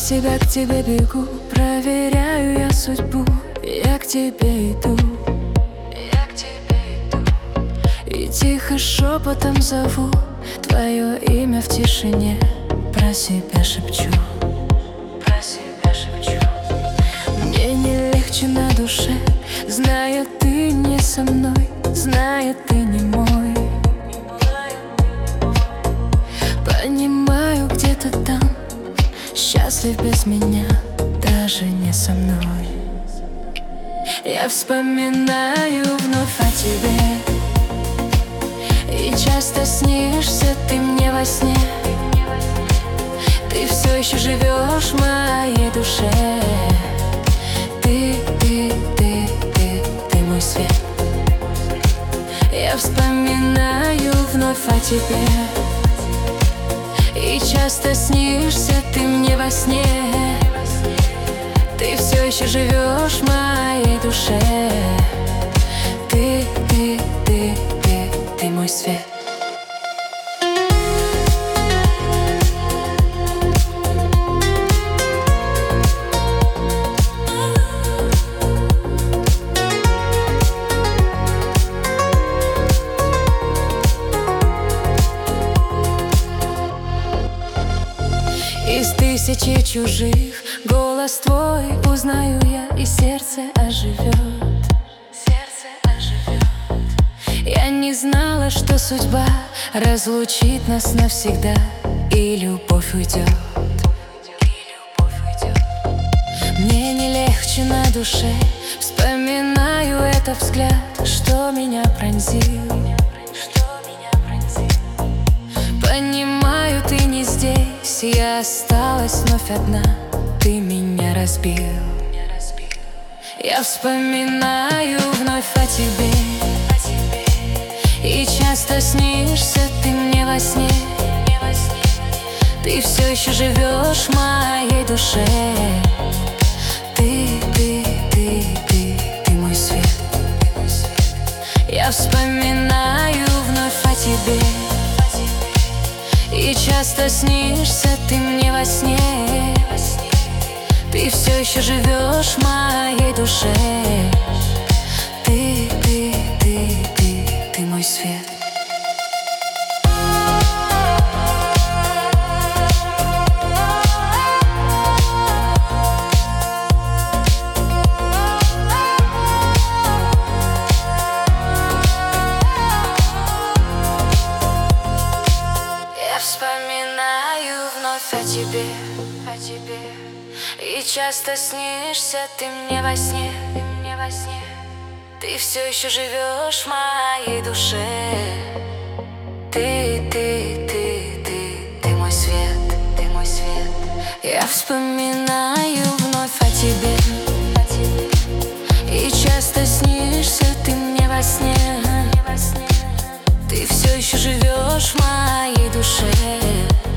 тебя, к тебе бегу, проверяю я судьбу. Я к тебе иду, я к тебе иду. И тихо шепотом зову твое имя в тишине. Про себя шепчу, про себя шепчу. Мне не легче на душе, зная ты не со мной, зная ты не мой. Понимаю, где-то там счастлив без меня, даже не со мной. Я вспоминаю вновь о тебе, и часто снишься ты мне во сне. Ты все еще живешь в моей душе. Ты мой свет. Я вспоминаю вновь о тебе, и часто снишься ты мне во сне. Ты все еще живешь в моей душе. Ты мой свет. Из тысячи чужих голос твой узнаю я, и сердце оживет. Сердце оживет. Я не знала, что судьба разлучит нас навсегда, и любовь уйдет. Мне не легче на душе, вспоминаю этот взгляд, что меня пронзил. Понимаю, ты не здесь, я осталась вновь одна, ты меня разбил. Я вспоминаю вновь о тебе, и часто снишься ты мне во сне. Ты все еще живешь в моей душе. Ты мой свет. Я вспоминаю вновь о тебе, и часто снишься ты мне во сне. Ты все еще живешь в моей душе. Ты мой свет. Вспоминаю вновь о тебе, и часто снишься ты мне во сне. Ты все еще живешь в моей душе. Ты мой свет, ты мой свет. Я вспоминаю вновь о тебе, и часто снишься ты мне во сне. Ты все еще живешь в моей душе.